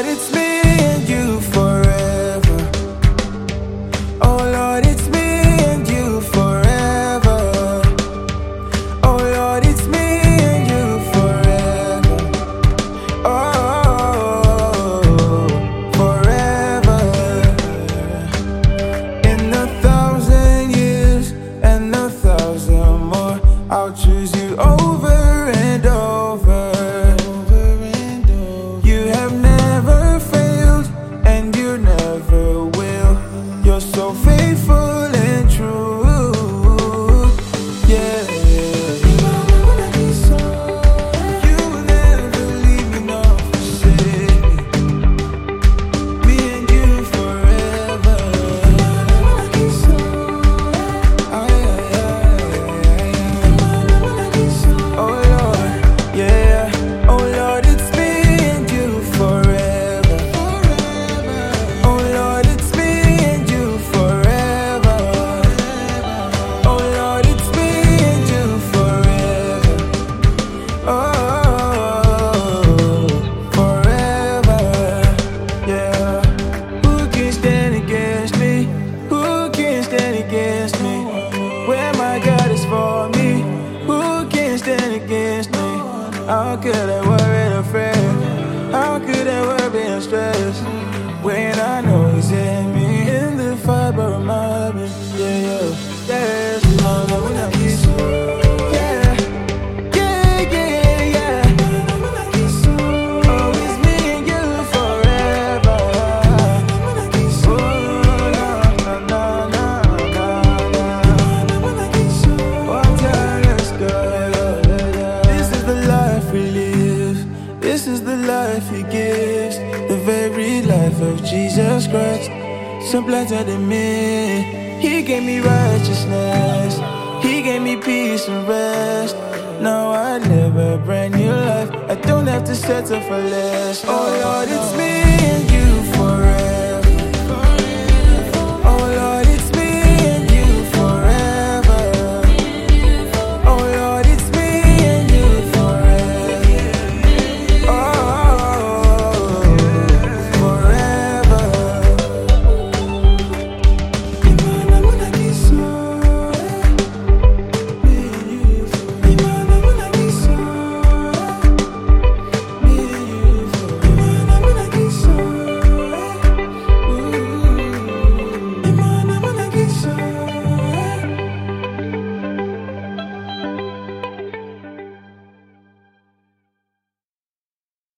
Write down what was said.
Lord, it's me and you forever. Oh Lord, it's me and you forever. Oh Lord, it's me and you forever. Oh, forever. In 1,000 years and 1,000 more, I'll choose you over and over. You have never failed and you never will. You're so faithful and true. Yeah. You will never leave me nor forsake me. Me and you forever. Oh Lord, yeah. Oh Lord, it's me and you forever. Oh Lord, it's me and you forever. Oh Lord, it's me and you forever. Oh, forever. Yeah. Who can stand against me? Who can stand against me? Where my God is for me, who can stand against me? How could I worry or fret? How could I worry and stress when I know He's in me? In the fiber of my being, yeah, yeah, yes. Oh, no, when I kiss you, yeah, yeah, yeah, yeah. Oh, it's me and you forever. Oh, no, no, no, no, no, no. One time, let's go. This is the life we live. This is the life He gives. The very life of Jesus Christ, supplanted in me. He gave me righteousness. He gave me peace and rest. Now I live a brand new life. I don't have to settle for less. Oh Lord, it's me and